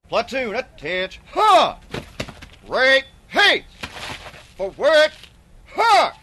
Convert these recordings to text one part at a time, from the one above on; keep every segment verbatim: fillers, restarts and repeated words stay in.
Platoon, attention. Huh! Rate, haste! Forward, hark!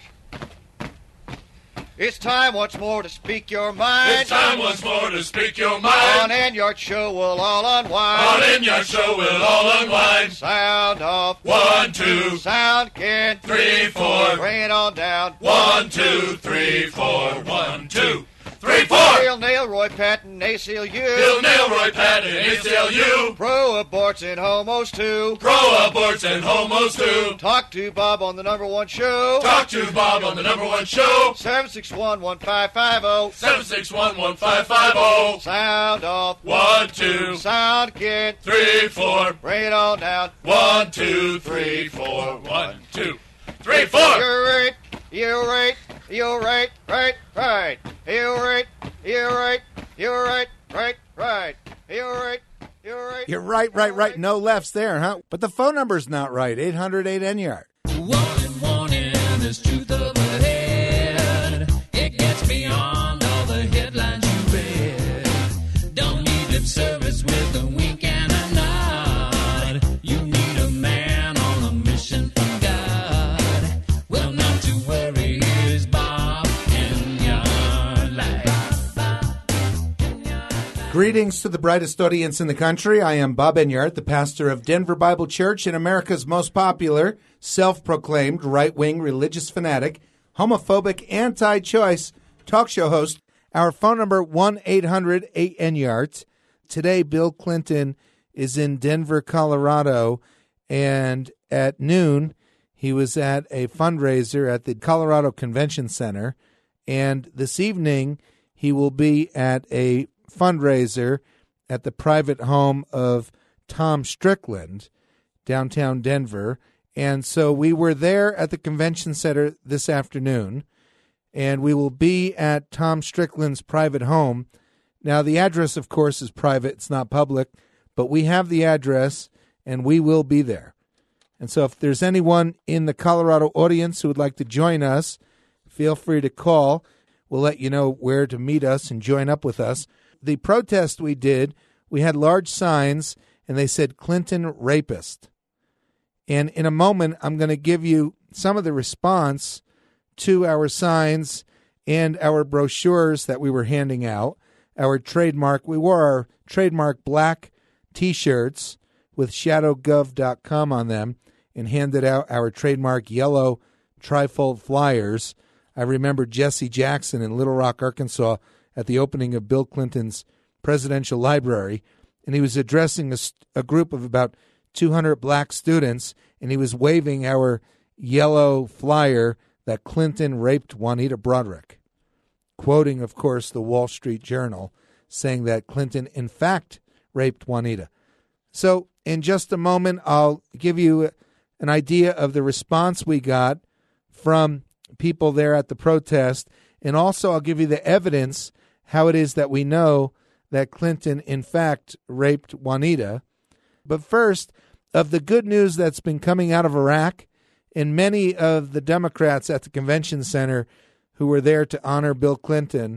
It's time once more to speak your mind. It's time once more to speak your mind. On in your show we'll all unwind. On in your show we'll all unwind. Sound off. One, two. Sound kid. Three, four. Bring it on down. One, two, three, four. One, two, three, four. Bill Nail, Roy Patton, A C L U. Bill Nail, Roy Patton, A C L U. Pro-aborts and homos too. Pro-aborts and homos too. Talk to Bob on the number one show. Talk to Bob on the number one show. seven six one, one five five zero. seven six one, one five five zero. Sound off. One, two. Sound kid. Three, four. Bring it on down. One, two, three, four. One, two, three, four. You're right. You're right. You're right. Right. Right. You're right. You're right. You're right. Right. Right. You're right. You're right. You're right, right, right. No lefts there, huh? But the phone number's not right. eight hundred eight N yard. Warning, warning, there's truth up ahead. It gets beyond all the headlines you read. Don't need lip service with a wink and a nod. You need a man on a mission from God. Well, not to worry, here's Bob Enyart Live. Greetings to the brightest audience in the country. I am Bob Enyart, the pastor of Denver Bible Church and America's most popular, self-proclaimed right-wing religious fanatic, homophobic, anti-choice talk show host. Our phone number, one eight hundred eight N yard. Today, Bill Clinton is in Denver, Colorado, and at noon, he was at a fundraiser at the Colorado Convention Center, and this evening, he will be at a fundraiser at the private home of Tom Strickland, downtown Denver. And so we were there at the convention center this afternoon, and we will be at Tom Strickland's private home. Now, the address, of course, is private. It's not public, but we have the address, and we will be there. And so if there's anyone in the Colorado audience who would like to join us, feel free to call. We'll let you know where to meet us and join up with us. The protest we did, we had large signs, and they said Clinton rapist. And in a moment, I'm going to give you some of the response to our signs and our brochures that we were handing out. Our trademark, we wore our trademark black T-shirts with shadow gov dot com on them and handed out our trademark yellow trifold flyers. I remember Jesse Jackson in Little Rock, Arkansas, at the opening of Bill Clinton's presidential library, and he was addressing a, a group of about two hundred black students, and he was waving our yellow flyer that Clinton raped Juanita Broaddrick, quoting, of course, the Wall Street Journal, saying that Clinton, in fact, raped Juanita. So in just a moment, I'll give you an idea of the response we got from people there at the protest, and also I'll give you the evidence how it is that we know that Clinton, in fact, raped Juanita. But first, of the good news that's been coming out of Iraq, and many of the Democrats at the convention center who were there to honor Bill Clinton,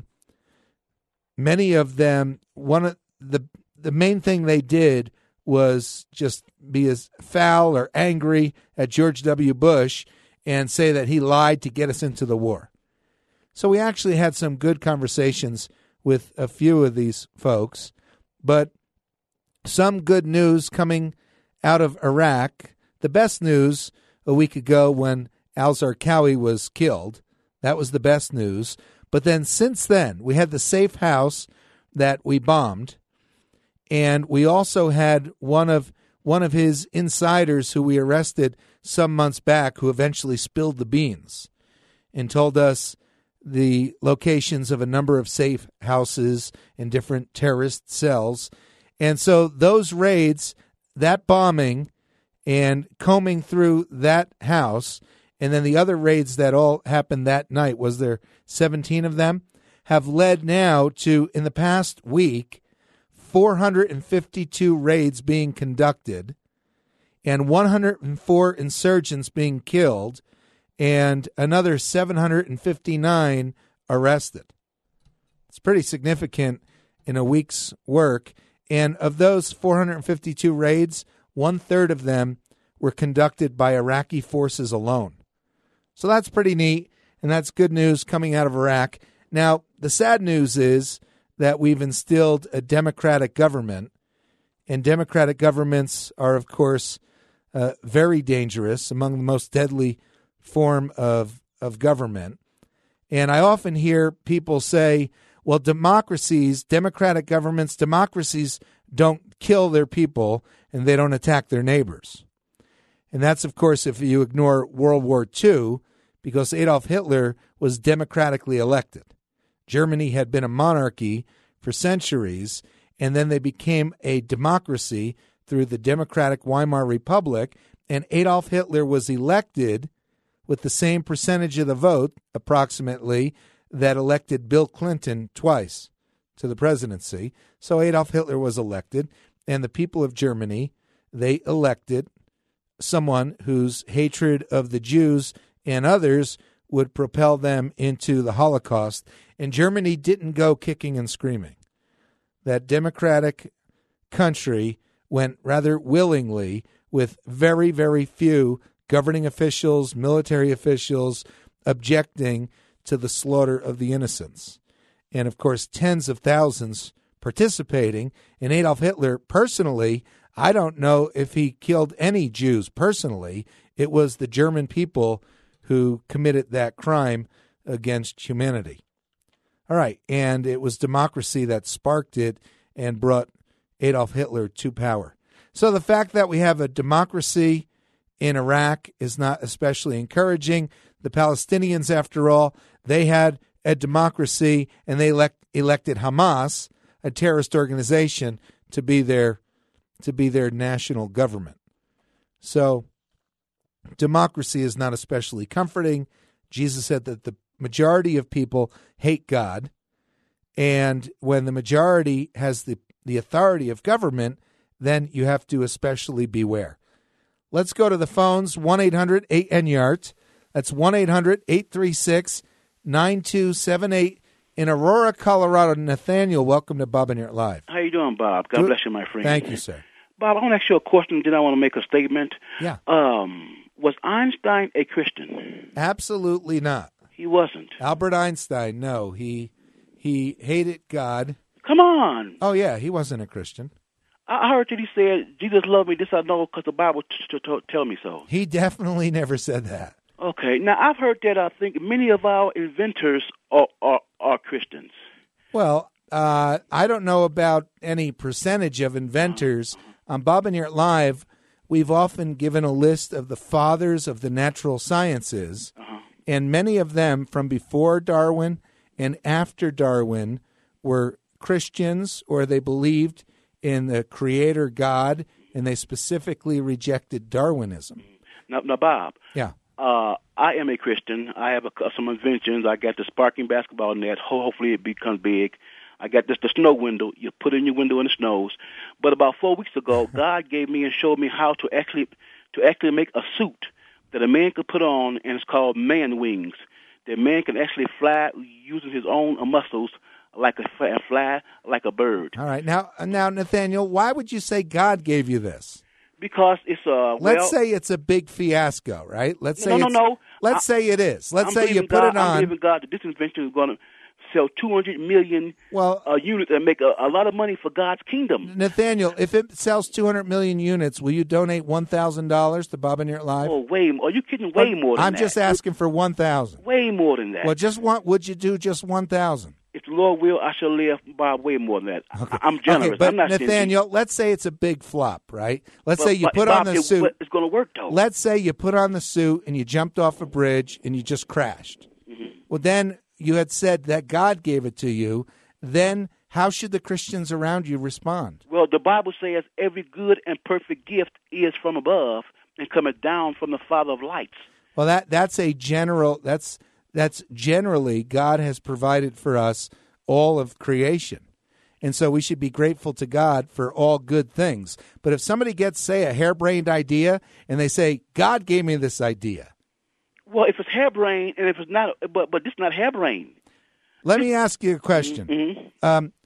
many of them, one of the the main thing they did was just be as foul or angry at George W. Bush and say that he lied to get us into the war. So we actually had some good conversations with a few of these folks, but some good news coming out of Iraq. The best news a week ago when al-Zarqawi was killed. That was the best news. But then since then, we had the safe house that we bombed, and we also had one of one of his insiders who we arrested some months back who eventually spilled the beans and told us the locations of a number of safe houses and different terrorist cells. And so those raids, that bombing and combing through that house, and then the other raids that all happened that night, was there seventeen of them, have led now to, in the past week, four hundred fifty-two raids being conducted and one hundred four insurgents being killed and another seven hundred fifty-nine arrested. It's pretty significant in a week's work. And of those four hundred fifty-two raids, one-third of them were conducted by Iraqi forces alone. So that's pretty neat, and that's good news coming out of Iraq. Now, the sad news is that we've instilled a democratic government, and democratic governments are, of course, uh, very dangerous, among the most deadly form of, of government. And I often hear people say, well, democracies, democratic governments, democracies don't kill their people and they don't attack their neighbors. And that's, of course, if you ignore World War Two, because Adolf Hitler was democratically elected. Germany had been a monarchy for centuries, and then they became a democracy through the Democratic Weimar Republic, and Adolf Hitler was elected with the same percentage of the vote, approximately, that elected Bill Clinton twice to the presidency. So Adolf Hitler was elected, and the people of Germany, they elected someone whose hatred of the Jews and others would propel them into the Holocaust. And Germany didn't go kicking and screaming. That democratic country went rather willingly, with very, very few governing officials, military officials objecting to the slaughter of the innocents. And, of course, tens of thousands participating. And Adolf Hitler, personally, I don't know if he killed any Jews personally. It was the German people who committed that crime against humanity. All right, and it was democracy that sparked it and brought Adolf Hitler to power. So the fact that we have a democracy in Iraq is not especially encouraging. The Palestinians, after all, they had a democracy, and they elect, elected Hamas, a terrorist organization, to be their to be their national government. So democracy is not especially comforting. Jesus said that the majority of people hate God, and when the majority has the, the authority of government, then you have to especially beware. Let's go to the phones, one eight hundred eight N Y A R T. That's one eight hundred eight three six nine two seven eight. In Aurora, Colorado, Nathaniel, welcome to Bob and Yurt Live. How you doing, Bob? God Good. bless you, my friend. Thank you, sir. Bob, I want to ask you a question, then I want to make a statement. Yeah. Um, was Einstein a Christian? Absolutely not. He wasn't. Albert Einstein, no. He he hated God. Come on. Oh, yeah, he wasn't a Christian. I heard that he said, Jesus loved me, this I know because the Bible t- t- tell me so. He definitely never said that. Okay. Now, I've heard that I think many of our inventors are, are, are Christians. Well, uh, I don't know about any percentage of inventors. On Bob and Yurt Live, we've often given a list of the fathers of the natural sciences, uh-huh. and many of them from before Darwin and after Darwin were Christians, or they believed in the creator God, and they specifically rejected Darwinism. Now, now Bob. Yeah. Uh, I am a Christian. I have a, some inventions. I got the sparking basketball net. Ho- hopefully it becomes big. I got this the snow window. You put it in your window and it snows. But about four weeks ago, God gave me and showed me how to actually to actually make a suit that a man could put on, and it's called man wings. That man can actually fly using his own muscles like a fly, fly like a bird. All right. Now, now, Nathaniel, why would you say God gave you this? Because it's a. Let's well, say it's a big fiasco, right? Let's say no, no, it's, no. Let's I, say it is. Let's I'm say you put God, it on. I'm believing God that this invention is going to sell two hundred million well, uh, units and make a, a lot of money for God's kingdom. Nathaniel, if it sells two hundred million units, will you donate one thousand dollars to Bob and Yurt Live? Oh, way more. Are you kidding? Way more than I'm that. just asking for one thousand dollars. Way more than that. Well, just want, would you do just one thousand dollars? If the Lord will, I shall live by way more than that. Okay. I'm generous. Okay, but I'm not Nathaniel, stingy. let's say it's a big flop, right? Let's But- say you but, put Bob, on the it- suit. It's going to work, though. Let's say you put on the suit and you jumped off a bridge and you just crashed. Mm-hmm. Well, then you had said that God gave it to you. Then how should the Christians around you respond? Well, the Bible says every good and perfect gift is from above and cometh down from the Father of lights. Well, that that's a general. That's that's generally God has provided for us all of creation. And so we should be grateful to God for all good things. But if somebody gets, say, a harebrained idea and they say, God gave me this idea. Well, if it's harebrained and if it's not, but but this is not harebrained. Let me ask you a question. Mm-hmm. Um,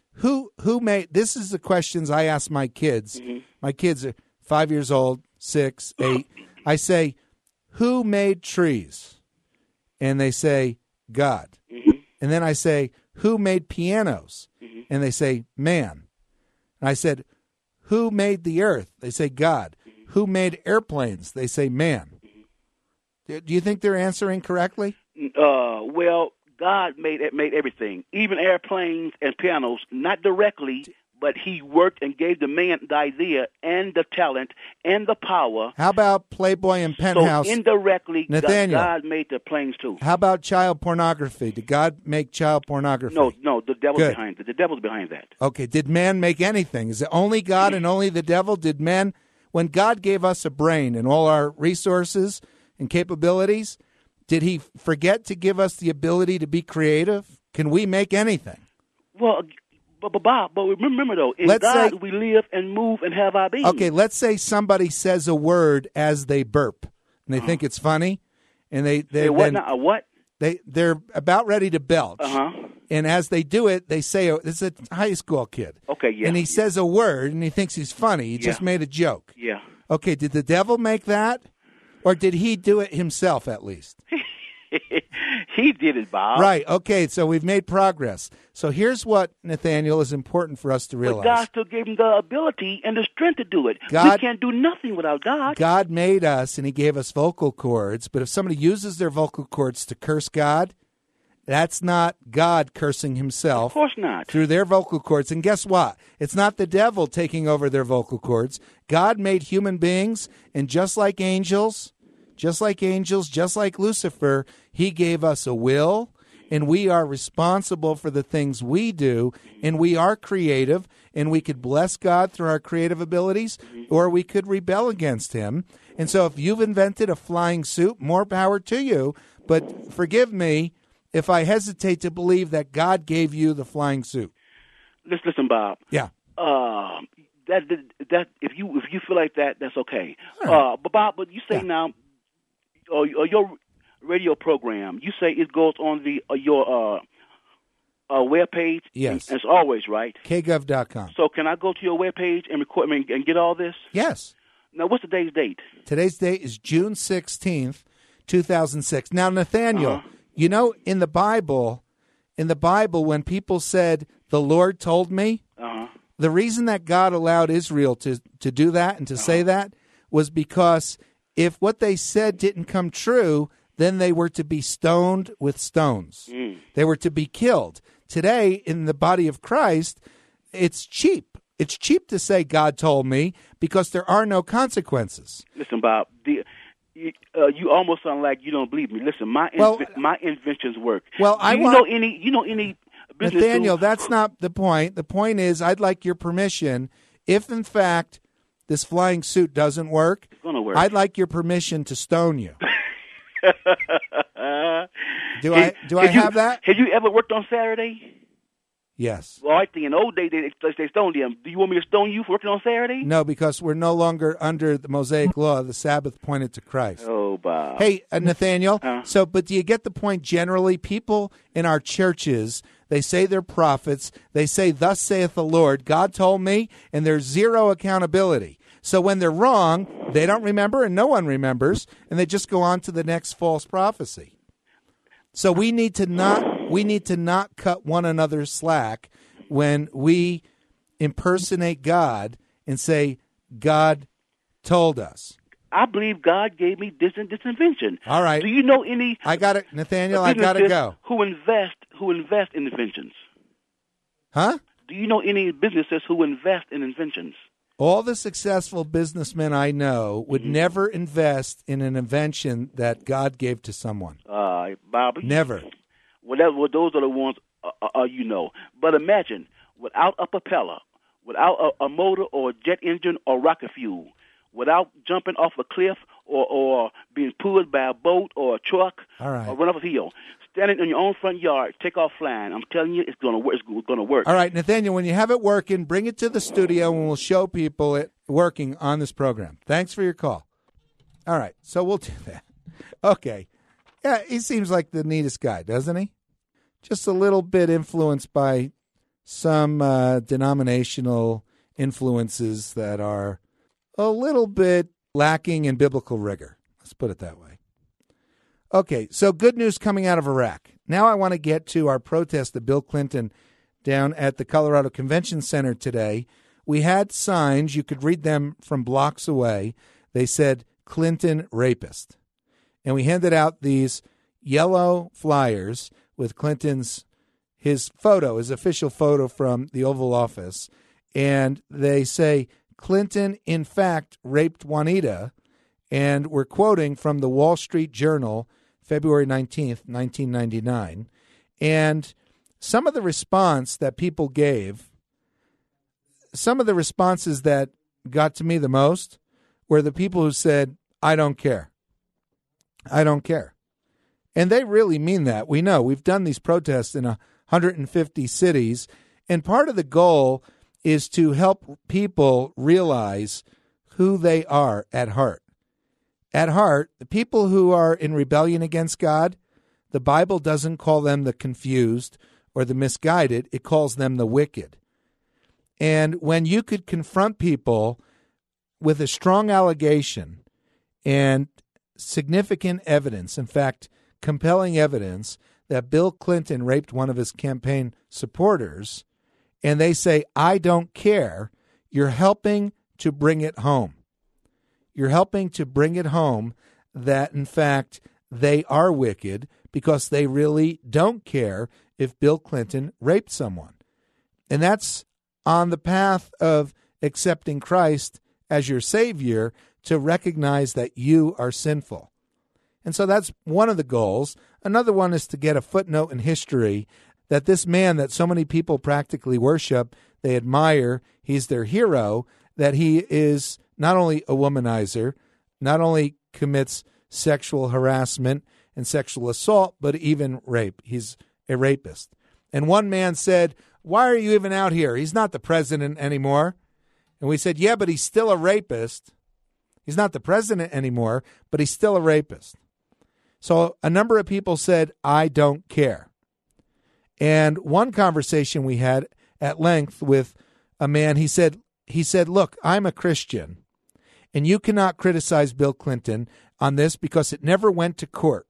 who who made, this is the questions I ask my kids. Mm-hmm. My kids are five years old, six, eight. I say, who made trees? And they say, God. Mm-hmm. And then I say, who made pianos? Mm-hmm. And they say, man. And I said, who made the earth? They say, God. Mm-hmm. Who made airplanes? They say, man. Mm-hmm. Do you think they're answering correctly? Uh, well, God made made everything, even airplanes and pianos, not directly, but he worked and gave the man the idea and the talent and the power. How about Playboy and Penthouse? So indirectly, Nathaniel, God, God made the planes too. How about child pornography? Did God make child pornography? No, no, the devil's Good. behind it. The devil's behind that. Okay, did man make anything? Is it only God and only the devil? Did man, when God gave us a brain and all our resources and capabilities, did he forget to give us the ability to be creative? Can we make anything? Well, but, but Bob, but remember though, in Let's God say- we live and move and have our being. Okay, let's say somebody says a word as they burp, and they think it's funny, and they they Hey, what now? A what? they they're about ready to belch, Uh-huh. and as they do it, they say, oh, "This is a high school kid." Okay, yeah. And he says a word, and he thinks he's funny. He Yeah. just made a joke. Yeah. Okay, did the devil make that, or did he do it himself at least? He did it, Bob. Right. Okay. So we've made progress. So here's what, Nathaniel, is important for us to But realize. God still gave him the ability and the strength to do it. God- we can't do nothing without God. God made us and he gave us vocal cords, but if somebody uses their vocal cords to curse God, that's not God cursing himself Of course not. through their vocal cords. And guess what? It's not the devil taking over their vocal cords. God made human beings, and just like angels, just like angels, just like Lucifer, he gave us a will, and we are responsible for the things we do, and we are creative, and we could bless God through our creative abilities, or we could rebel against him. And so if you've invented a flying suit, more power to you, but forgive me if I hesitate to believe that God gave you the flying suit. Listen, listen, Bob. Yeah. Um, that that if you if you feel like that, that's okay. All right. Uh, but Bob, but you say Yeah. now, or, or your radio program, you say it goes on the uh, your uh, uh, web page. Yes. As always, right? K gov dot com. So can I go to your web page and record and, and get all this? Yes. Now, what's today's date? Today's date is June sixteenth, two thousand six. Now, Nathaniel, Uh-huh. you know, in the Bible, in the Bible, when people said, the Lord told me, Uh-huh. the reason that God allowed Israel to, to do that and to say that was because if what they said didn't come true, then they were to be stoned with stones. Mm. They were to be killed. Today, in the body of Christ, it's cheap. It's cheap to say God told me because there are no consequences. Listen, Bob. The, you, uh, you almost sound like you don't believe me. Listen, my Well- inv- my inventions work. Well, Do I you want- know any you know any business Nathaniel, who- that's not the point. The point is, I'd like your permission, if in fact this flying suit doesn't work, gonna work. I'd like your permission to stone you. Do Have- I do I have you- have that? Have you ever worked on Saturday? Yes. Well, I think in the old days they, they stoned them. Do you want me to stone you for working on Saturday? No, because we're no longer under the Mosaic law. The Sabbath pointed to Christ. Oh, Bob. Hey, uh, Nathaniel, Uh. so, but do you get the point generally? People in our churches, they say they're prophets. They say, thus saith the Lord, God told me, and there's zero accountability. So when they're wrong, they don't remember, and no one remembers, and they just go on to the next false prophecy. So we need to not we need to not cut one another slack when we impersonate God and say, God told us. I believe God gave me this this invention. All right. Do you know any I got it, Nathaniel, I got to businesses go. who invest who invest in inventions? Huh? Do you know any businesses who invest in inventions? All the successful businessmen I know would Mm-hmm. never invest in an invention that God gave to someone. Uh, Bob, Never. Well, that, well, those are the ones uh, uh, you know. But imagine, without a propeller, without a, a motor or a jet engine or rocket fuel, without jumping off a cliff or, or being pulled by a boat or a truck All right. or run off a hill, standing in your own front yard, take off flying. I'm telling you, it's going to work. It's going to work. All right, Nathaniel, when you have it working, bring it to the studio and we'll show people it working on this program. Thanks for your call. All right, so we'll do that. Okay. Yeah, he seems like the neatest guy, doesn't he? Just a little bit influenced by some uh, denominational influences that are a little bit lacking in biblical rigor. Let's put it that way. Okay, so good news coming out of Iraq. Now I want to get to our protest of Bill Clinton down at the Colorado Convention Center today. We had signs, you could read them from blocks away. They said, Clinton rapist. And we handed out these yellow flyers with Clinton's, his photo, his official photo from the Oval Office. And they say, Clinton, in fact, raped Juanita. And we're quoting from the Wall Street Journal, February nineteenth, nineteen ninety-nine. And some of the response that people gave, some of the responses that got to me the most were the people who said, I don't care. I don't care. And they really mean that. We know. We've done these protests in one hundred fifty cities. And part of the goal is to help people realize who they are at heart. At heart, the people who are in rebellion against God, the Bible doesn't call them the confused or the misguided. It calls them the wicked. And when you could confront people with a strong allegation and significant evidence, in fact, compelling evidence that Bill Clinton raped one of his campaign supporters, and they say, I don't care, you're helping to bring it home. You're helping to bring it home that, in fact, they are wicked because they really don't care if Bill Clinton raped someone. And that's on the path of accepting Christ as your Savior, to recognize that you are sinful. And so that's one of the goals. Another one is to get a footnote in history that this man that so many people practically worship, they admire, he's their hero, that he is not only a womanizer, not only commits sexual harassment and sexual assault, but even rape. He's a rapist. And one man said, why are you even out here? He's not the president anymore. And we said, yeah, but he's still a rapist. He's not the president anymore, but he's still a rapist. So a number of people said, I don't care. And one conversation we had at length with a man, he said, he said, look, I'm a Christian, and you cannot criticize Bill Clinton on this because it never went to court.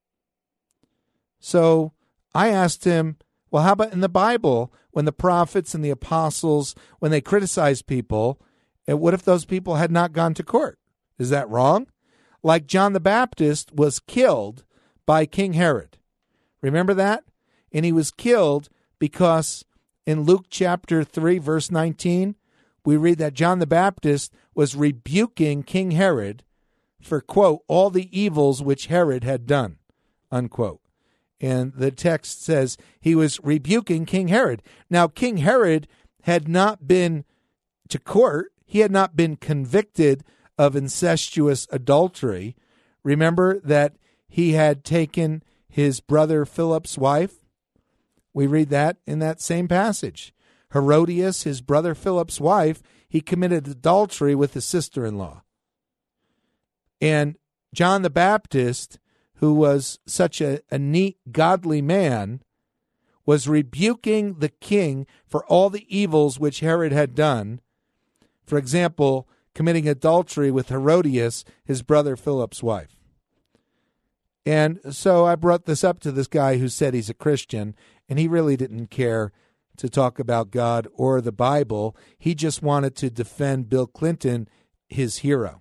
So I asked him, well, how about in the Bible, when the prophets and the apostles, when they criticized people, and what if those people had not gone to court? Is that wrong? Like John the Baptist was killed by King Herod. Remember that? And he was killed because in Luke chapter three, verse nineteen, we read that John the Baptist was rebuking King Herod for, quote, all the evils which Herod had done, unquote. And the text says he was rebuking King Herod. Now, King Herod had not been to court. He had not been convicted of incestuous adultery. Remember that he had taken his brother Philip's wife? We read that in that same passage. Herodias, his brother Philip's wife, he committed adultery with his sister-in-law. And John the Baptist, who was such a, a neat, godly man, was rebuking the king for all the evils which Herod had done. For example, committing adultery with Herodias, his brother Philip's wife. And so I brought this up to this guy who said he's a Christian, and he really didn't care to talk about God or the Bible. He just wanted to defend Bill Clinton, his hero.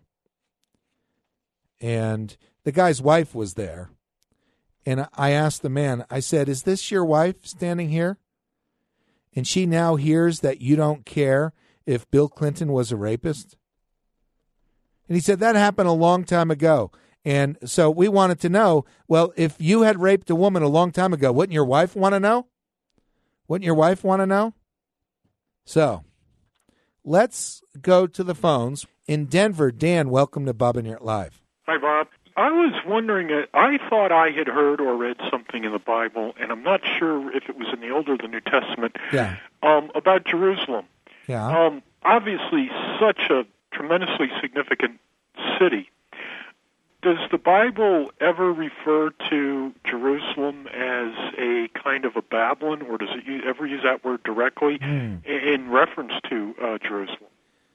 And the guy's wife was there. And I asked the man, I said, is this your wife standing here? And she now hears that you don't care if Bill Clinton was a rapist? And he said, that happened a long time ago. And so we wanted to know, well, if you had raped a woman a long time ago, wouldn't your wife want to know? Wouldn't your wife want to know? So let's go to the phones. In Denver, Dan, welcome to Bob and Yurt Live. Hi, Bob. I was wondering, uh, I thought I had heard or read something in the Bible, and I'm not sure if it was in the Old or the New Testament, yeah. um, about Jerusalem. Yeah. Um, obviously, such a tremendously significant city. does the Bible ever refer to Jerusalem as a kind of a Babylon, or does it u- ever use that word directly Mm. in, in reference to uh, Jerusalem?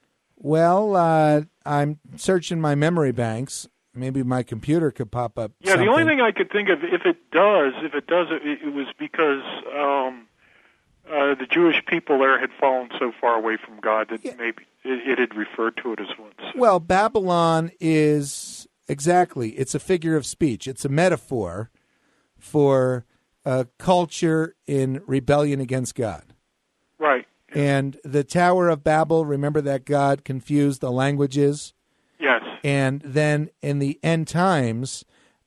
Well, uh, I'm searching my memory banks. Maybe my computer could pop up. Yeah, something. the only thing I could think of, if it does, if it does, it, it was because um, uh, the Jewish people there had fallen so far away from God that Yeah. maybe it, it had referred to it as once. Well, Babylon is exactly, it's a figure of speech. It's a metaphor for a culture in rebellion against God. Right. And the Tower of Babel, remember that God confused the languages? Yes. And then in the end times,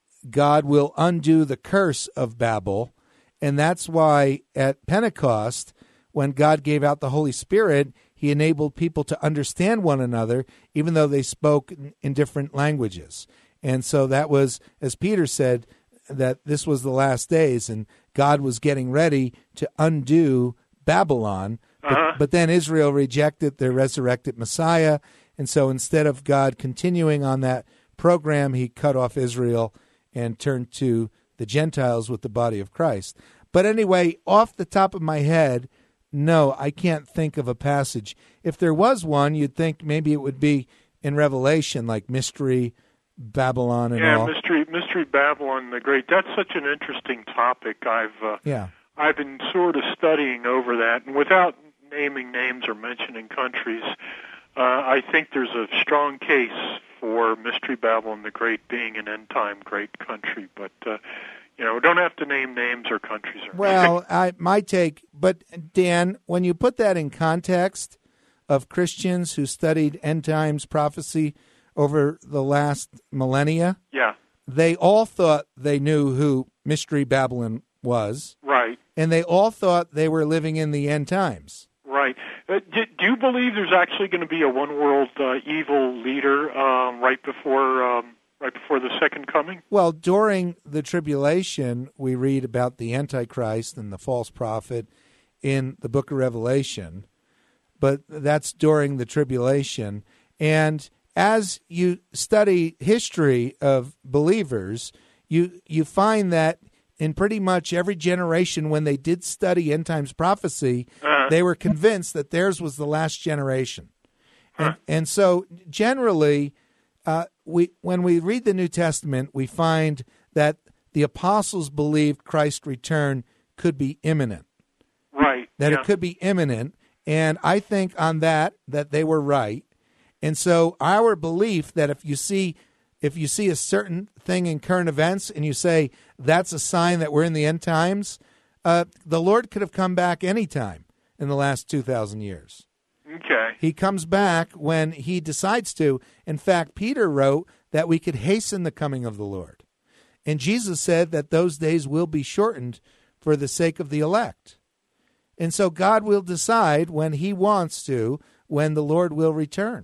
God will undo the curse of Babel. And that's why at Pentecost, when God gave out the Holy Spirit, he enabled people to understand one another, even though they spoke in different languages. And so that was, as Peter said, that this was the last days, and God was getting ready to undo Babylon. But, Uh-huh. but then Israel rejected their resurrected Messiah. And so instead of God continuing on that program, he cut off Israel and turned to the Gentiles with the body of Christ. But anyway, off the top of my head, no, I can't think of a passage. If there was one, you'd think maybe it would be in Revelation, like Mystery Babylon and yeah, all. mystery, mystery Babylon the Great. That's such an interesting topic. I've uh, Yeah. I've been sort of studying over that, and without naming names or mentioning countries, uh, I think there's a strong case for Mystery Babylon the Great being an end-time great country. But uh, you know, we don't have to name names or countries. Or Well, I, my take, but Dan, when you put that in context of Christians who studied end times prophecy over the last millennia, yeah, they all thought they knew who Mystery Babylon was, right. and they all thought they were living in the end times. Right. Uh, do, do you believe there's actually going to be a one-world uh, evil leader um, right before um, right before the second coming? Well, during the tribulation, we read about the Antichrist and the false prophet in the book of Revelation, but that's during the tribulation. And as you study history of believers, you you find that in pretty much every generation, when they did study end times prophecy, Uh-huh. they were convinced that theirs was the last generation. And, and so generally, uh, we when we read the New Testament, we find that the apostles believed Christ's return could be imminent, Right. that yeah. it could be imminent. And I think on that, that they were right. And so our belief that if you see if you see a certain thing in current events and you say that's a sign that we're in the end times, uh, the Lord could have come back any time in the last two thousand years. Okay. He comes back when he decides to. In fact, Peter wrote that we could hasten the coming of the Lord. And Jesus said that those days will be shortened for the sake of the elect. And so God will decide when he wants to, when the Lord will return.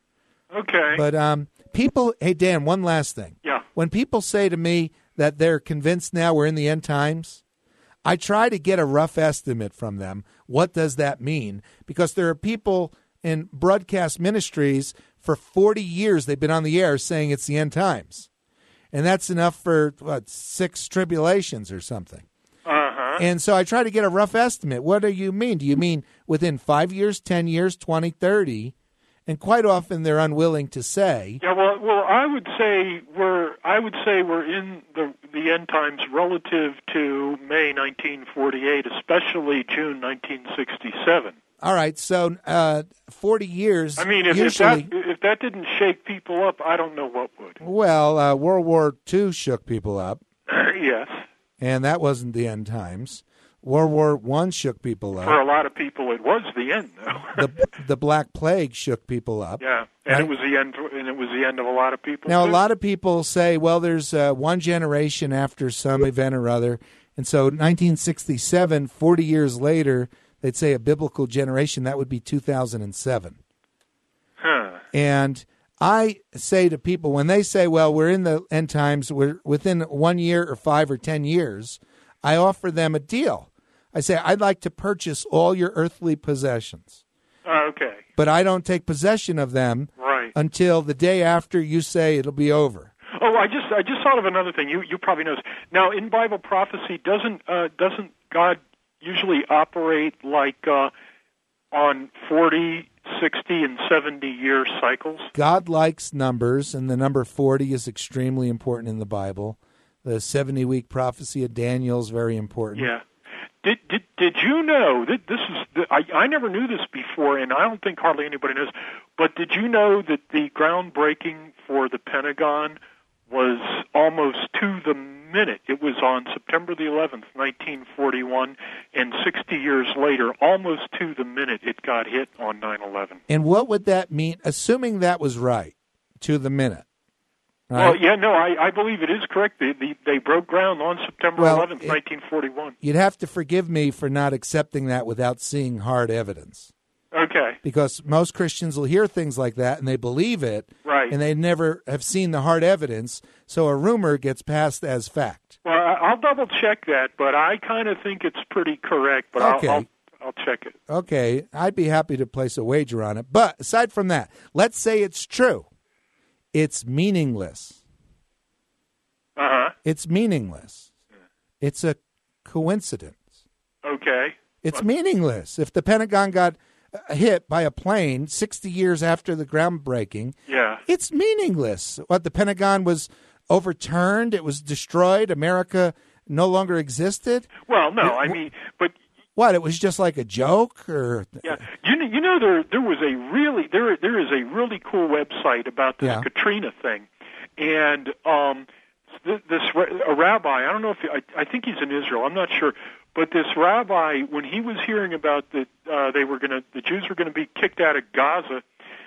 Okay. But um, people, hey, Dan, one last thing. Yeah. When people say to me that they're convinced now we're in the end times, I try to get a rough estimate from them. What does that mean? Because there are people in broadcast ministries for forty years, they've been on the air saying it's the end times. And that's enough for, what, six tribulations or something. Uh-huh. And so I try to get a rough estimate. What do you mean? Do you mean within five years, ten years, twenty, thirty? And quite often they're unwilling to say. Yeah, well, well, I would say we're I would say we're in the the end times relative to May nineteen forty-eight, especially June nineteen sixty-seven. All right, so uh, forty years. I mean, if, usually, if that if that didn't shake people up, I don't know what would. well, uh, World War Two shook people up, Yes, and that wasn't the end times. World War One shook people up. for a lot of people, it was the end, though. the The Black Plague shook people up. Yeah, and Right. it was the end, and it was the end of a lot of people. Now, a too. lot of people say, well, there's uh, one generation after some event or other. And so nineteen sixty-seven, forty years later, they'd say a biblical generation. That would be two thousand seven. Huh. And I say to people, when they say, well, we're in the end times, we're within one year or five or ten years, I offer them a deal. I say, I'd like to purchase all your earthly possessions, Uh, okay. but I don't take possession of them Right. until the day after you say it'll be over. Oh, I just I just thought of another thing. You you probably know this. Now, in Bible prophecy, doesn't uh, doesn't God usually operate like uh, on forty, sixty, and seventy year cycles? God likes numbers, and the number forty is extremely important in the Bible. The seventy-week prophecy of Daniel is very important. Yeah. Did did did you know that this is? I I never knew this before, and I don't think hardly anybody knows. But did you know that the groundbreaking for the Pentagon was almost to the minute? It was on September the eleventh, nineteen forty-one, and sixty years later, almost to the minute, it got hit on nine eleven. And what would that mean, assuming that was right, to the minute? Right? Well, yeah, no, I, I believe it is correct. They, they, they broke ground on September well, eleventh, it, nineteen forty-one. You'd have to forgive me for not accepting that without seeing hard evidence. Okay. Because most Christians will hear things like that and they believe it, right? And they never have seen the hard evidence, so a rumor gets passed as fact. Well, I'll double check that, but I kind of think it's pretty correct. But okay. I'll, I'll I'll check it. Okay, I'd be happy to place a wager on it. But aside from that, let's say it's true. It's meaningless. Uh-huh. It's meaningless. It's a coincidence. Okay. It's meaningless. If the Pentagon got hit by a plane sixty years after the groundbreaking, yeah, it's meaningless. What, the Pentagon was overturned? It was destroyed? America no longer existed? Well, no, it, I mean, but... What, it was just like a joke? Or yeah, you know, you know there there was a really there there is a really cool website about this yeah. Katrina thing, and um, this, this a rabbi, I don't know if he, I, I think he's in Israel, I'm not sure, but this rabbi, when he was hearing about that uh, they were going to the Jews were going to be kicked out of Gaza,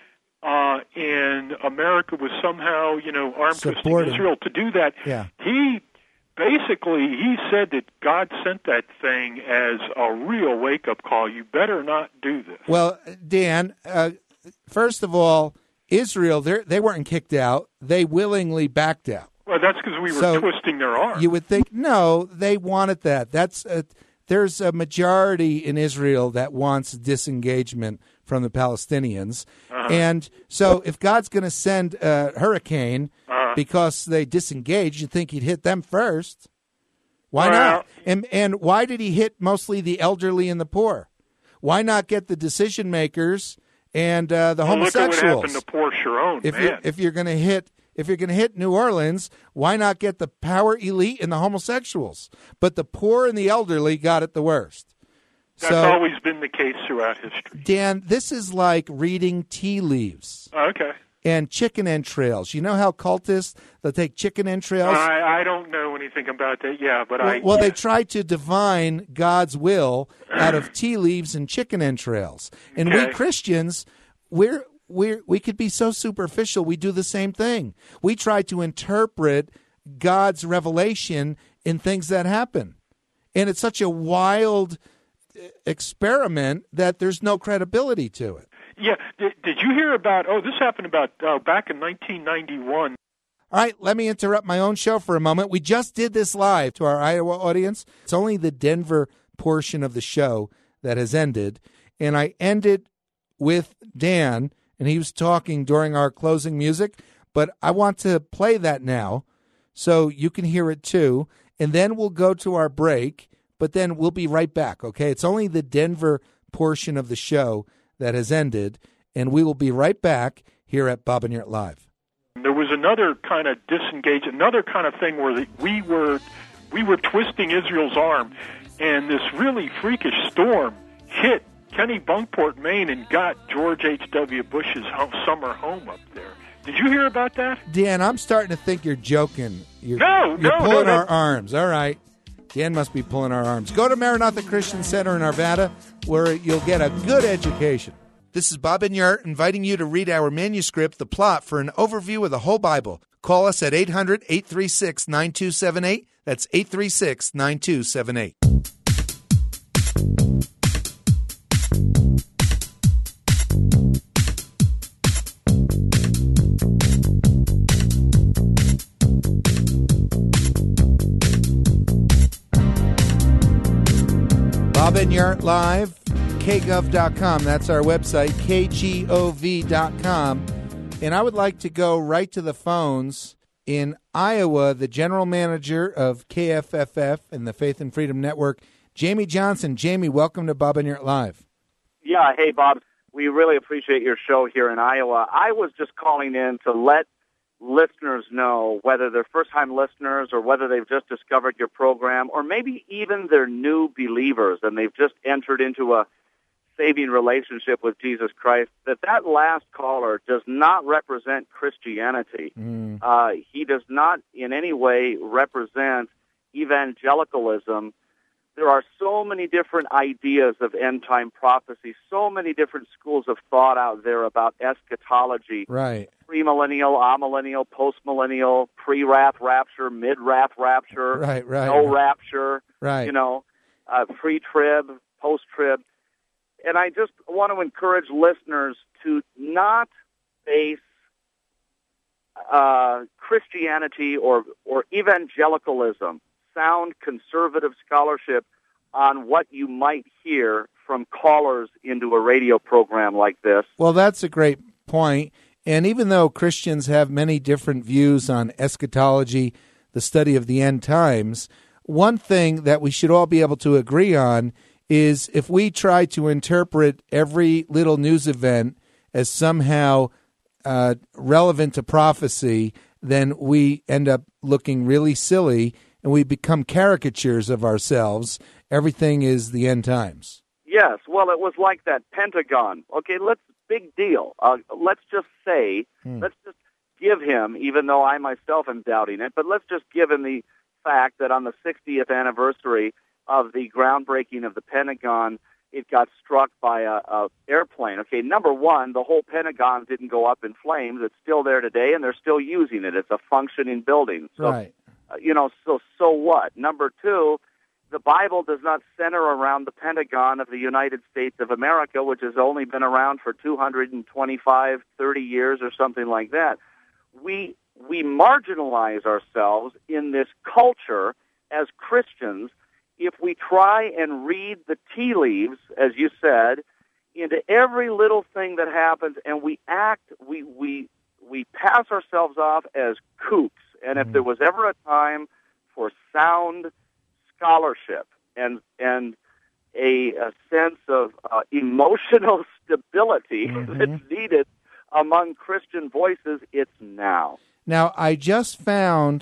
uh, and America was somehow you know arm twisting Israel to do that, yeah. he. Basically, he said that God sent that thing as a real wake-up call. You better not do this. Well, Dan, uh, first of all, Israel, they weren't kicked out. They willingly backed out. Well, that's because we were so twisting their arm. You would think, no, they wanted that. That's a, there's a majority in Israel that wants disengagement from the Palestinians. Uh-huh. And so if God's going to send a hurricane uh-huh. because they disengaged, you'd think he'd hit them first. Why well, not? And and why did he hit mostly the elderly and the poor? Why not get the decision makers and uh, the well, homosexuals? Look at what happened to poor Sharon, if man. You're, if you're going to hit if you're going to hit New Orleans, why not get the power elite and the homosexuals? But the poor and the elderly got it the worst. That's so, always been the case throughout history. Dan, this is like reading tea leaves. Okay. And chicken entrails. You know how cultists, they'll take chicken entrails? I, I don't know anything about that, yeah, but well, I... Well, yeah. they try to divine God's will out of tea leaves and chicken entrails. And okay. we Christians, we're, we're, we could be so superficial, we do the same thing. We try to interpret God's revelation in things that happen. And it's such a wild experiment that there's no credibility to it. Yeah. Did, did you hear about, oh, this happened about uh, back in nineteen ninety-one. All right, let me interrupt my own show for a moment. We just did this live to our Iowa audience. It's only the Denver portion of the show that has ended. And I ended with Dan, and he was talking during our closing music. But I want to play that now so you can hear it too. And then we'll go to our break. But then we'll be right back, okay? It's only the Denver portion of the show that has ended, and we will be right back here at Bob and Yurt Live. There was another kind of disengage, another kind of thing where we were we were twisting Israel's arm, and this really freakish storm hit Kennebunkport, Maine, and got George H W. Bush's home, summer home up there. Did you hear about that? Dan, I'm starting to think you're joking. You're, no, you're no, pulling no, our arms. All right. Dan must be pulling our arms. Go to Maranatha Christian Center in Arvada, where you'll get a good education. This is Bob and Yurt inviting you to read our manuscript, The Plot, for an overview of the whole Bible. Call us at eight hundred, eight three six, nine two seven eight. That's eight three six, nine two seven eight. Bob and Yurt Live, K gov dot com. That's our website, K G O V dot com. And I would like to go right to the phones in Iowa, the general manager of K F F F and the Faith and Freedom Network, Jamie Johnson. Jamie, welcome to Bob Enyart Live. Yeah, hey, Bob. We really appreciate your show here in Iowa. I was just calling in to let listeners know, whether they're first-time listeners or whether they've just discovered your program, or maybe even they're new believers and they've just entered into a saving relationship with Jesus Christ, that that last caller does not represent Christianity. Mm. Uh, he does not in any way represent evangelicalism. There are so many different ideas of end-time prophecy, so many different schools of thought out there about eschatology. Right. Premillennial, amillennial, postmillennial, pre-wrath rapture, mid-wrath rapture, right, right, no right. rapture, right. you know, uh, pre-trib, post-trib. And I just want to encourage listeners to not base uh, Christianity or, or evangelicalism, sound conservative scholarship, on what you might hear from callers into a radio program like this. Well, that's a great point. And even though Christians have many different views on eschatology, the study of the end times, one thing that we should all be able to agree on is if we try to interpret every little news event as somehow uh, relevant to prophecy, then we end up looking really silly and we become caricatures of ourselves. Everything is the end times. Yes, well, it was like that Pentagon. Okay, let's, big deal. Uh, let's just say, hmm. let's just give him, even though I myself am doubting it, but let's just give him the fact that on the sixtieth anniversary of the groundbreaking of the Pentagon, it got struck by a, a airplane. Okay, number one, the whole Pentagon didn't go up in flames. It's still there today, and they're still using it. It's a functioning building. So, right. uh, you know, so so what? Number two, the Bible does not center around the Pentagon of the United States of America, which has only been around for two hundred twenty-five, thirty years or something like that. We we marginalize ourselves in this culture as Christians if we try and read the tea leaves, as you said, into every little thing that happens, and we act, we we we pass ourselves off as kooks. And if there was ever a time for sound scholarship and and a, a sense of uh, emotional stability mm-hmm. that's needed among Christian voices, it's now. Now, I just found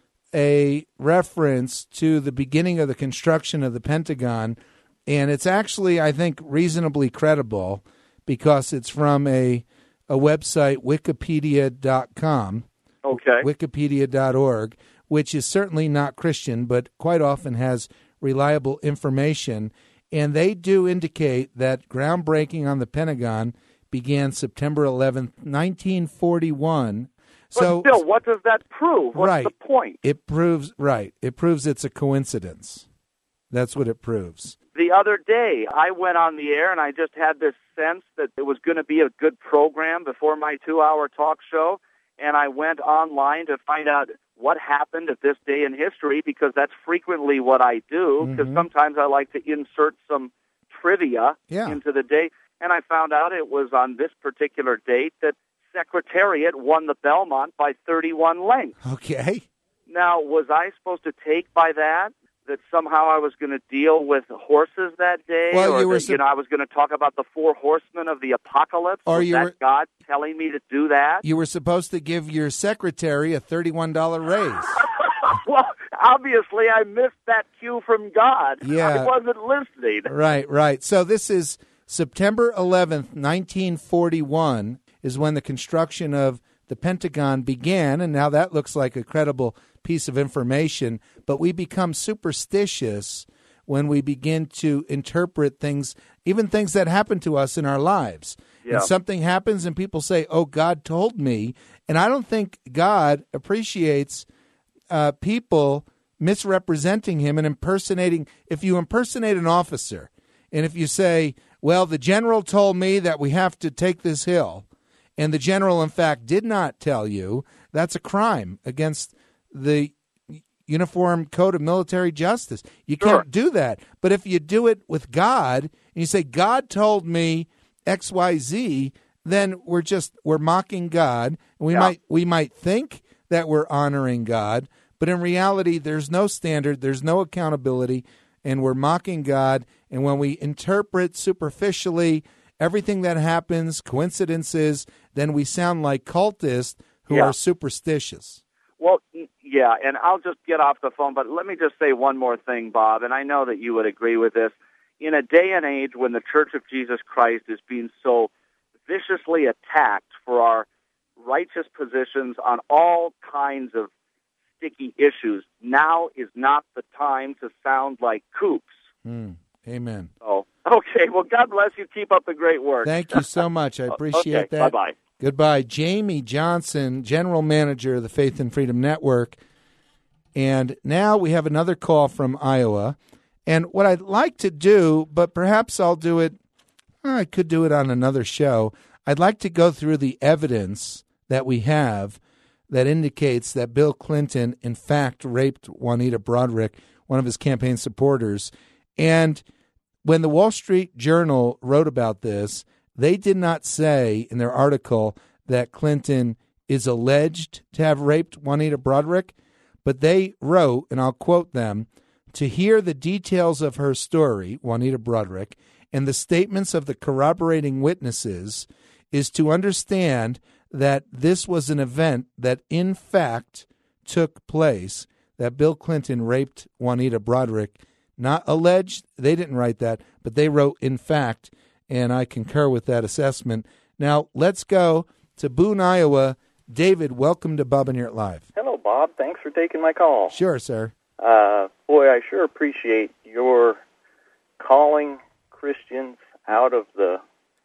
a reference to the beginning of the construction of the Pentagon, and it's actually, I think, reasonably credible because it's from a a website, wikipedia dot com, okay, wikipedia dot org, which is certainly not Christian, but quite often has reliable information, and they do indicate that groundbreaking on the Pentagon began September eleventh, nineteen forty-one. So, but still, what does that prove? What's right, the point? It proves, right, it proves it's a coincidence. That's what it proves. The other day, I went on the air, and I just had this sense that it was going to be a good program before my two-hour talk show, and I went online to find out what happened at this day in history, because that's frequently what I do, because mm-hmm. sometimes I like to insert some trivia yeah. into the day, and I found out it was on this particular date that Secretariat won the Belmont by thirty-one lengths. Okay. Now, was I supposed to take by that that somehow I was going to deal with horses that day, well, or you, were that, su- you know, I was going to talk about the four horsemen of the apocalypse? Or was you that were, God telling me to do that? You were supposed to give your secretary a thirty-one dollars raise. Well, obviously, I missed that cue from God. Yeah. I wasn't listening. Right, right. So this is September eleventh, nineteen forty-one, is when the construction of the Pentagon began, and now that looks like a credible piece of information, but we become superstitious when we begin to interpret things, even things that happen to us in our lives. Yeah. And something happens and people say, oh, God told me, and I don't think God appreciates uh, people misrepresenting him and impersonating. If you impersonate an officer, and if you say, well, the general told me that we have to take this hill, and the general, in fact, did not tell you, that's a crime against the Uniform Code of Military Justice. You Sure. can't do that. But if you do it with God, and you say, God told me X Y Z, then we're just, we're mocking God. And we Yeah. might we might think that we're honoring God, but in reality, there's no standard, there's no accountability, and we're mocking God. And when we interpret superficially everything that happens, coincidences, then we sound like cultists who Yeah. are superstitious. Well, y- yeah, and I'll just get off the phone, but let me just say one more thing, Bob, and I know that you would agree with this. In a day and age when the Church of Jesus Christ is being so viciously attacked for our righteous positions on all kinds of sticky issues, now is not the time to sound like kooks. Mm, amen. Oh, okay. Well, God bless you. Keep up the great work. Thank you so much. I appreciate okay, that. Bye-bye. Goodbye. Jamie Johnson, General Manager of the Faith and Freedom Network. And now we have another call from Iowa. And what I'd like to do, but perhaps I'll do it, I could do it on another show. I'd like to go through the evidence that we have that indicates that Bill Clinton, in fact, raped Juanita Broaddrick, one of his campaign supporters. And when the Wall Street Journal wrote about this, they did not say in their article that Clinton is alleged to have raped Juanita Broaddrick, but they wrote, and I'll quote them, "To hear the details of her story, Juanita Broaddrick, and the statements of the corroborating witnesses is to understand that this was an event that in fact took place, that Bill Clinton raped Juanita Broaddrick. Not alleged, they didn't write that, but they wrote in fact, and I concur with that assessment. Now, let's go to Boone, Iowa. David, welcome to Bob and Yurt Live. Hello, Bob. Thanks for taking my call. Sure, sir. Uh, boy, I sure appreciate your calling Christians out of the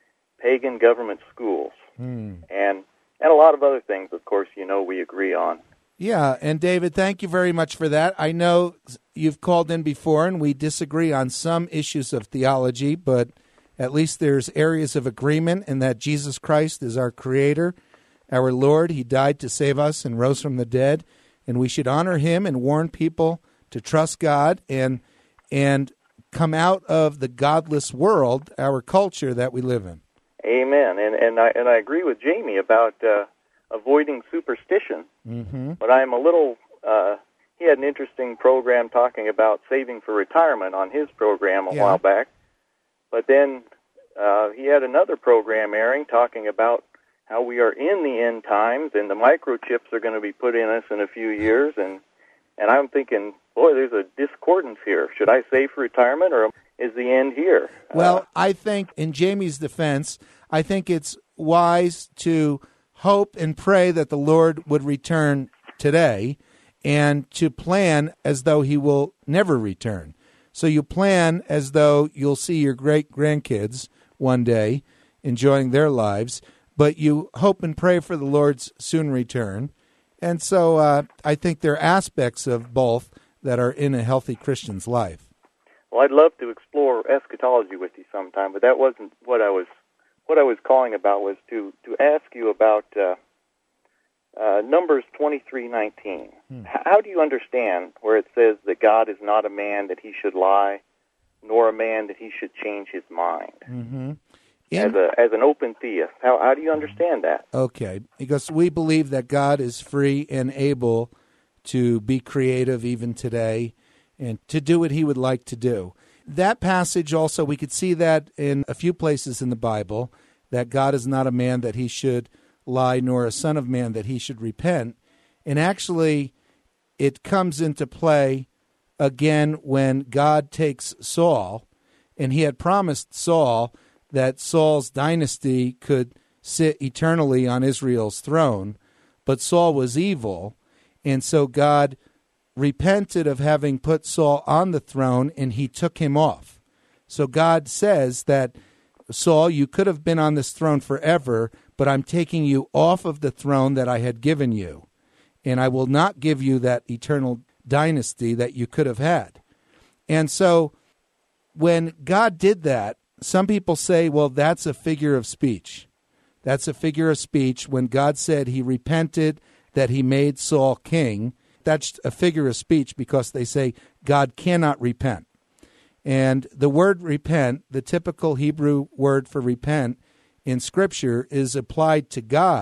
pagan government schools. Hmm. And and a lot of other things, of course, you know we agree on. Yeah, and David, thank you very much for that. I know you've called in before, and we disagree on some issues of theology, but at least there's areas of agreement in that Jesus Christ is our Creator, our Lord. He died to save us and rose from the dead, and we should honor Him and warn people to trust God and and come out of the godless world, our culture that we live in. Amen. And and I and I agree with Jamie about uh, avoiding superstition. Mm-hmm. But I'm a little. Uh, he had an interesting program talking about saving for retirement on his program a Yeah. while back. But then uh, he had another program airing talking about how we are in the end times and the microchips are going to be put in us in a few years. And and I'm thinking, boy, there's a discordance here. Should I save for retirement or is the end here? Well, Uh, I think in Jamie's defense, I think it's wise to hope and pray that the Lord would return today and to plan as though He will never return. So you plan as though you'll see your great-grandkids one day enjoying their lives, but you hope and pray for the Lord's soon return. And so uh, I think there are aspects of both that are in a healthy Christian's life. Well, I'd love to explore eschatology with you sometime, but that wasn't what I was. What I was calling about was to, to ask you about uh, uh, Numbers twenty-three nineteen. Hmm. How do you understand where it says that God is not a man that He should lie, nor a man that He should change his mind? Mm-hmm. As a as an open theist, how how do you understand that? Okay, because we believe that God is free and able to be creative even today and to do what He would like to do. That passage also, we could see that in a few places in the Bible, that God is not a man that He should lie, nor a son of man that He should repent. And actually, it comes into play again when God takes Saul, and He had promised Saul that Saul's dynasty could sit eternally on Israel's throne, but Saul was evil, and so God repented of having put Saul on the throne, and He took him off. So God says that, Saul, you could have been on this throne forever, but I'm taking you off of the throne that I had given you, and I will not give you that eternal dynasty that you could have had. And so when God did that, some people say, well, that's a figure of speech. That's a figure of speech. When God said He repented that He made Saul king, that's a figure of speech because they say God cannot repent. And the word repent, the typical Hebrew word for repent in Scripture, is applied to God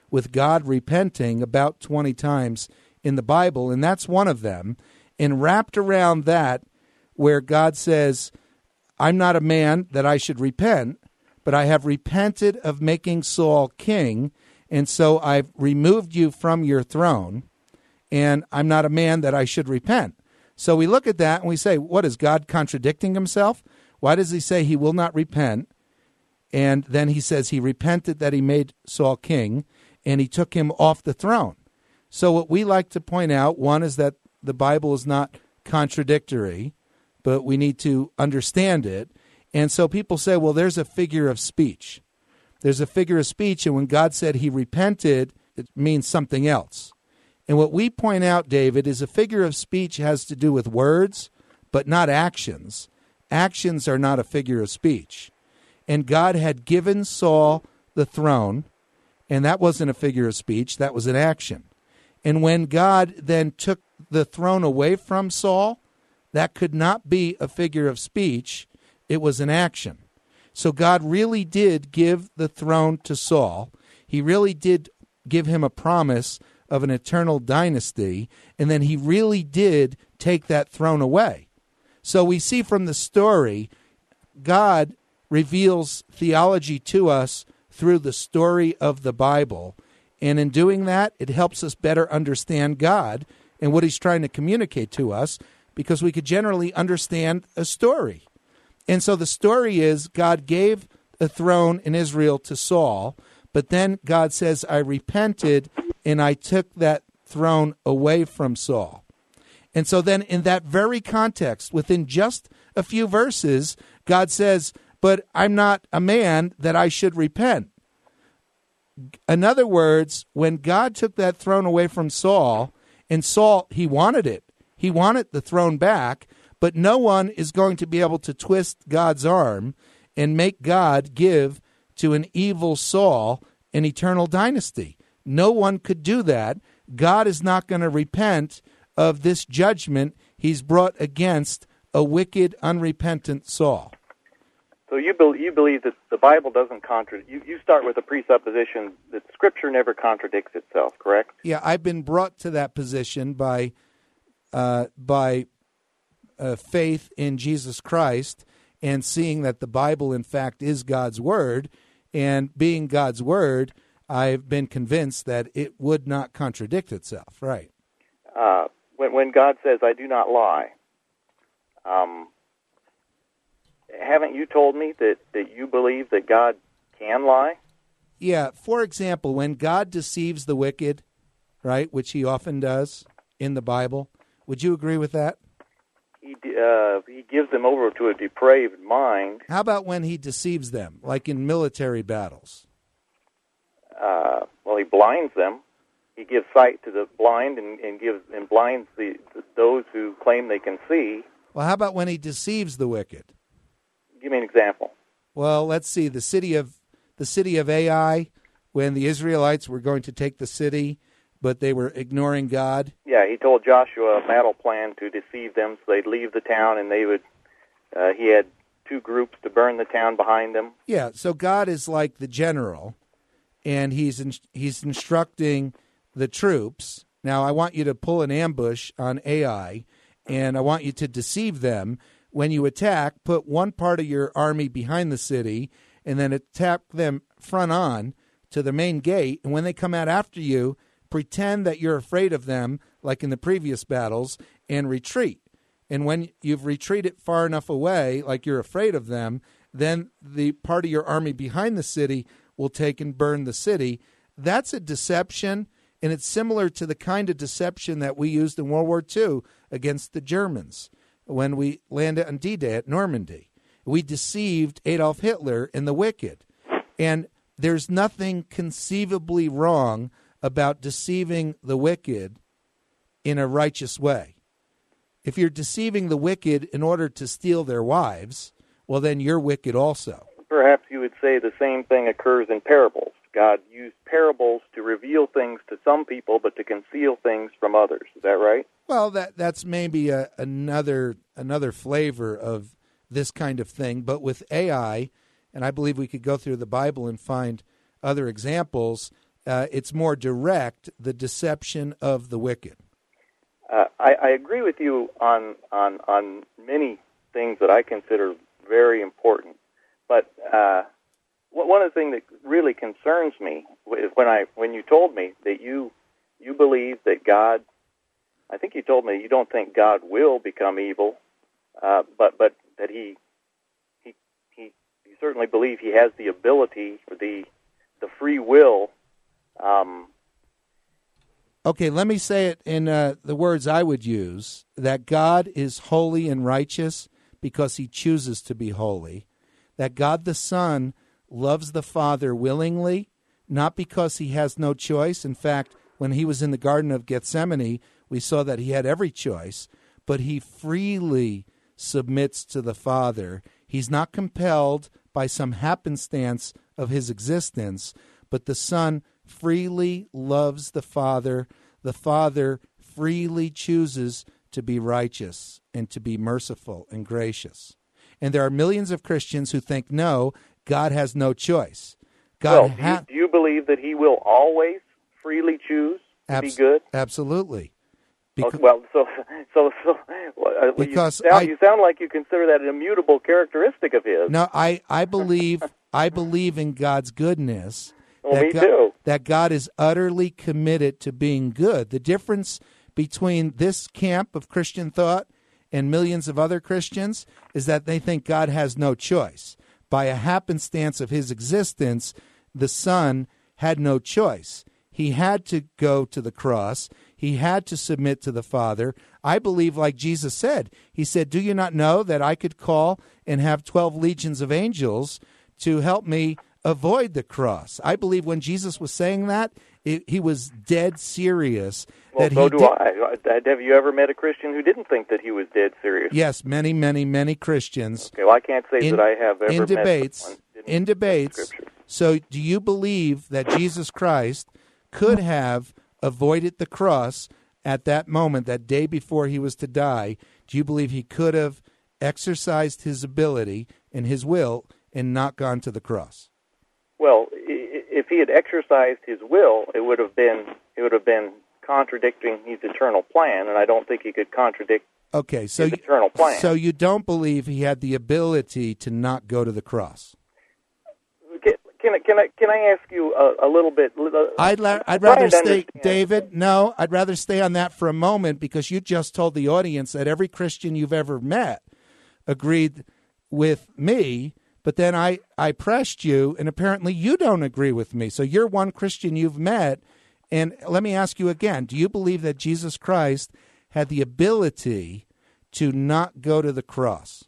with God repenting about twenty times in the Bible, and that's one of them. And wrapped around that, where God says, I'm not a man that I should repent, but I have repented of making Saul king, and so I've removed you from your throne, and I'm not a man that I should repent. So we look at that and we say, what, is God contradicting himself? Why does he say he will not repent? And then he says he repented that he made Saul king, and he took him off the throne. So what we like to point out, one, is that the Bible is not contradictory, but we need to understand it. And so people say, well, there's a figure of speech. There's a figure of speech, and when God said he repented, it means something else. And what we point out, David, is a figure of speech has to do with words, but not actions. Actions are not a figure of speech. And God had given Saul the throne, and that wasn't a figure of speech, that was an action. And when God then took the throne away from Saul, that could not be a figure of speech, it was an action. So God really did give the throne to Saul. He really did give him a promise of an eternal dynasty, and then he really did take that throne away. So we see from the story, God reveals theology to us through the story of the Bible, and in doing that, it helps us better understand God and what he's trying to communicate to us, because we could generally understand a story. And so the story is God gave a throne in Israel to Saul, but then God says, I repented and I took that throne away from Saul. And so then in that very context, within just a few verses, God says, but I'm not a man that I should repent. In other words, when God took that throne away from Saul, and Saul, he wanted it. He wanted the throne back, but no one is going to be able to twist God's arm and make God give to an evil Saul an eternal dynasty. No one could do that. God is not going to repent of this judgment he's brought against a wicked, unrepentant Saul. So you, be, you believe that the Bible doesn't contradict. You, you start with a presupposition that Scripture never contradicts itself, correct? Yeah, I've been brought to that position by uh, by uh, faith in Jesus Christ and seeing that the Bible, in fact, is God's Word. And being God's Word, I've been convinced that it would not contradict itself, right? Uh, when, when God says, I do not lie, um, haven't you told me that, that you believe that God can lie? Yeah, for example, when God deceives the wicked, right, which he often does in the Bible, would you agree with that? He, uh, he gives them over to a depraved mind. How about when he deceives them, like in military battles? Uh, well, he blinds them. He gives sight to the blind and, and gives and blinds the, the those who claim they can see. Well, how about when he deceives the wicked? Give me an example. Well, let's see. The city of the city of Ai, when the Israelites were going to take the city, but they were ignoring God. Yeah, he told Joshua a battle plan to deceive them, so they'd leave the town, and they would. Uh, he had two groups to burn the town behind them. Yeah, so God is like the general, and he's in, he's instructing the troops. Now, I want you to pull an ambush on Ai, and I want you to deceive them. When you attack, put one part of your army behind the city, and then attack them front on to the main gate. And when they come out after you, pretend that you're afraid of them, like in the previous battles, and retreat. And when you've retreated far enough away, like you're afraid of them, then the part of your army behind the city will take and burn the city. That's a deception, and it's similar to the kind of deception that we used in World War Two against the Germans when we landed on D-Day at Normandy. We deceived Adolf Hitler and the wicked. And there's nothing conceivably wrong about deceiving the wicked in a righteous way. If you're deceiving the wicked in order to steal their wives, well, then you're wicked also. Perhaps you would say the same thing occurs in parables. God used parables to reveal things to some people, but to conceal things from others. Is that right? Well, that that's maybe a, another another flavor of this kind of thing. But with A I, and I believe we could go through the Bible and find other examples, uh, it's more direct, the deception of the wicked. Uh, I, I agree with you on, on on many things that I consider very important, but uh, one of the things that really concerns me is when I when you told me that you you believe that God, I think you told me you don't think God will become evil, uh, but but that he he he you certainly believe he has the ability or the the free will. Um, Okay, let me say it in uh, the words I would use, that God is holy and righteous because he chooses to be holy, that God the Son loves the Father willingly, not because he has no choice. In fact, when he was in the Garden of Gethsemane, we saw that he had every choice, but he freely submits to the Father. He's not compelled by some happenstance of his existence, but the Son freely loves the Father. The Father freely chooses to be righteous and to be merciful and gracious. And there are millions of Christians who think, no, God has no choice. God well, do, ha- you, do you believe that he will always freely choose to Abs- be good? Absolutely. Beca- okay, well, so so so uh, because you sound, I, you sound like you consider that an immutable characteristic of his. No, I, I believe I believe in God's goodness. Well, that me God, too. That God is utterly committed to being good. The difference between this camp of Christian thought and millions of other Christians is that they think God has no choice. By a happenstance of his existence, the Son had no choice. He had to go to the cross. He had to submit to the Father. I believe, like Jesus said, he said, do you not know that I could call and have twelve legions of angels to help me avoid the cross? I believe when Jesus was saying that, it, he was dead serious. Well, that so he do did, I. Have you ever met a Christian who didn't think that he was dead serious? Yes, many, many, many Christians. Okay, well, I can't say in, that I have ever in met debates. someone who didn't In debates. Scripture. So, do you believe that Jesus Christ could have avoided the cross at that moment, that day before he was to die? Do you believe he could have exercised his ability and his will and not gone to the cross? Well, if he had exercised his will, it would have been it would have been contradicting his eternal plan, and I don't think he could contradict okay, so his you, eternal plan. So you don't believe he had the ability to not go to the cross? Can, can, I, can, I, can I ask you a, a little bit? Uh, I'd, la- I'd rather stay, David, no, I'd rather stay on that for a moment because you just told the audience that every Christian you've ever met agreed with me. But then I, I pressed you, and apparently you don't agree with me. So you're one Christian you've met. And let me ask you again, do you believe that Jesus Christ had the ability to not go to the cross?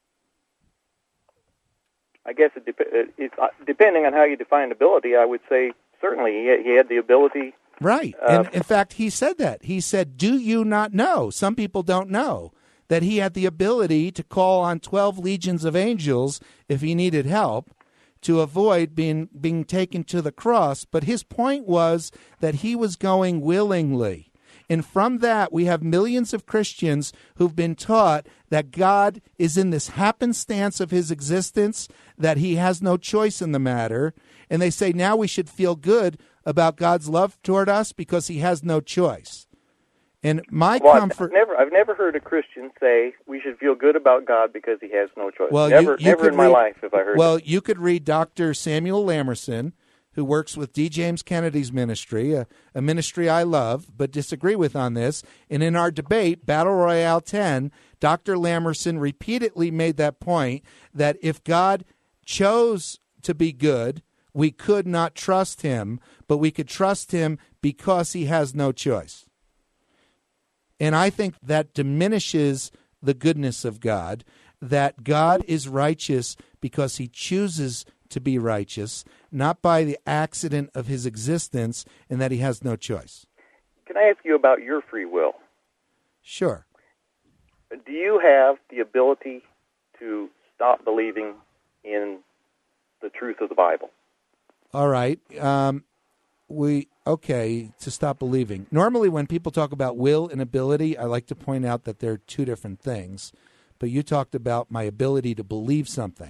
I guess it dep- it, uh, depending on how you define ability, I would say certainly he had, he had the ability. Right. Uh, and in fact, he said that. He said, do you not know? Some people don't know that he had the ability to call on twelve legions of angels if he needed help to avoid being being taken to the cross. But his point was that he was going willingly. And from that, we have millions of Christians who've been taught that God is in this happenstance of his existence, that he has no choice in the matter. And they say now we should feel good about God's love toward us because he has no choice. And my well, comfort. I've never, I've never heard a Christian say we should feel good about God because he has no choice. Well, never, you, you never in my read, life have I heard. Well, it. you could read Doctor Samuel Lamerson, who works with D. James Kennedy's ministry, a, a ministry I love but disagree with on this. And in our debate, Battle Royale ten, Doctor Lamerson repeatedly made that point that if God chose to be good, we could not trust him, but we could trust him because he has no choice. And I think that diminishes the goodness of God, that God is righteous because he chooses to be righteous, not by the accident of his existence, and that he has no choice. Can I ask you about your free will? Sure. Do you have the ability to stop believing in the truth of the Bible? All right. Um, we okay to stop believing. Normally, when people talk about will and ability, I like to point out that they're two different things. But you talked about my ability to believe something.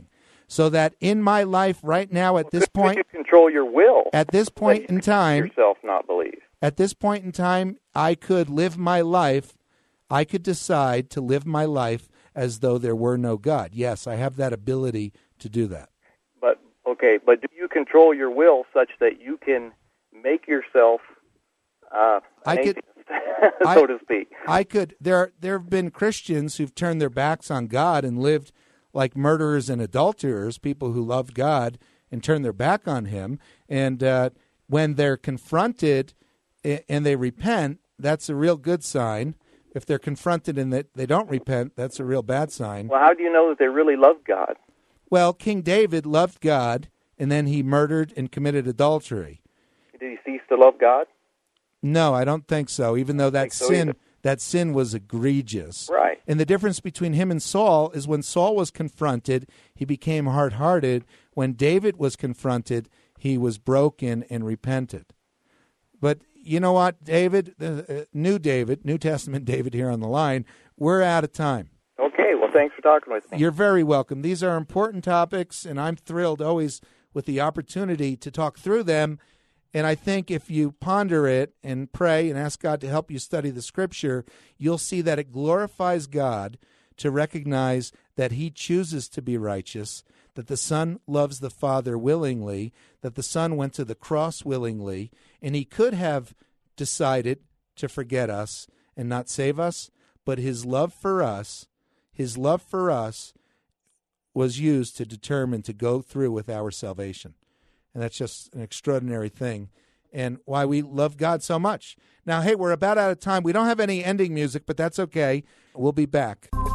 So that in my life right now at this Could point, you control your will? at this point in time, yourself not believe. at this point in time, I could live my life, I could decide to live my life as though there were no God. Yes, I have that ability to do that. But, okay, but do you control your will such that you can make yourself uh, an I could, atheist, so I, to speak? I could. There, there have been Christians who've turned their backs on God and lived like murderers and adulterers, people who loved God and turned their back on Him. And uh, when they're confronted and they repent, that's a real good sign. If they're confronted and that they don't repent, that's a real bad sign. Well, how do you know that they really love God? Well, King David loved God, and then he murdered and committed adultery. Did he cease to love God? No, I don't think so, even though that so sin either. that sin was egregious. Right. And the difference between him and Saul is when Saul was confronted, he became hard-hearted. When David was confronted, he was broken and repented. But you know what, David, uh, new David, New Testament David here on the line, we're out of time. Okay, well, thanks for talking with me. You're very welcome. These are important topics, and I'm thrilled always with the opportunity to talk through them. And I think if you ponder it and pray and ask God to help you study the Scripture, you'll see that it glorifies God to recognize that He chooses to be righteous, that the Son loves the Father willingly, that the Son went to the cross willingly, and He could have decided to forget us and not save us, but His love for us, His love for us was used to determine to go through with our salvation. And that's just an extraordinary thing, and why we love God so much. Now, hey, we're about out of time. We don't have any ending music, but that's okay. We'll be back.